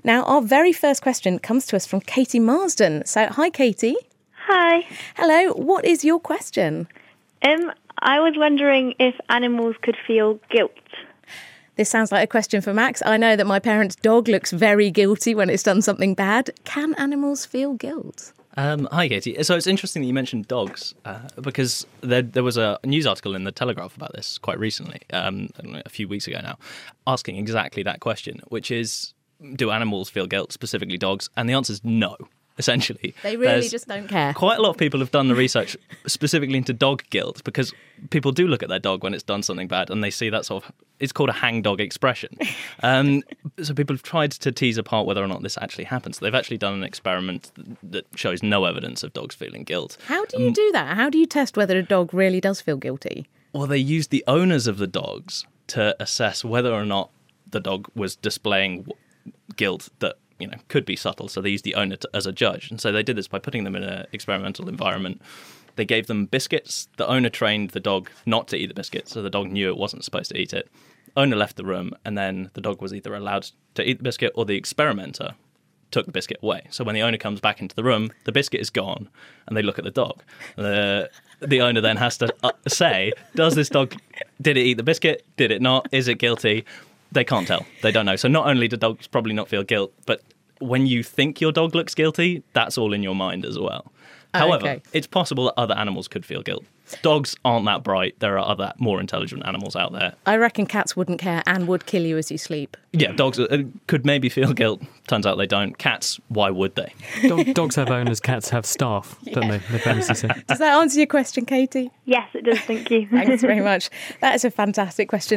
Now, our very first question comes to us from Katie Marsden. So, hi, Katie. Hi. Hello. What is your question? I was wondering if animals could feel guilt. This sounds like a question for Max. I know that my parents' dog looks very guilty when it's done something bad. Can animals feel guilt? Hi, Katie. So it's interesting that you mentioned dogs because there was a news article in The Telegraph about this quite recently, a few weeks ago now, asking exactly that question, which is, do animals feel guilt, specifically dogs? And the answer is no. Essentially, they really just don't care. Quite a lot of people have done the research specifically into dog guilt because people do look at their dog when it's done something bad and they see that sort of, it's called a hang dog expression. So people have tried to tease apart whether or not this actually happens. They've actually done an experiment that shows no evidence of dogs feeling guilt. How do you do that? How do you test whether a dog really does feel guilty? Well, they used the owners of the dogs to assess whether or not the dog was displaying guilt that could be subtle, so they used the owner as a judge. And so they did this by putting them in an experimental environment. They gave them biscuits. The owner trained the dog not to eat the biscuit, so the dog knew it wasn't supposed to eat it. Owner left the room, and then the dog was either allowed to eat the biscuit or the experimenter took the biscuit away. So when the owner comes back into the room, the biscuit is gone, and they look at the dog. The owner then has to say, did it eat the biscuit? Did it not? Is it guilty? They can't tell. They don't know. So not only do dogs probably not feel guilt, but when you think your dog looks guilty, that's all in your mind as well. However, it's possible that other animals could feel guilt. Dogs aren't that bright. There are other more intelligent animals out there. I reckon cats wouldn't care and would kill you as you sleep. Yeah, dogs could maybe feel guilt. Turns out they don't. Cats, why would they? Dogs have owners, cats have staff, don't they? They famously say. Does that answer your question, Katie? Yes, it does. Thank you. Thanks very much. That is a fantastic question.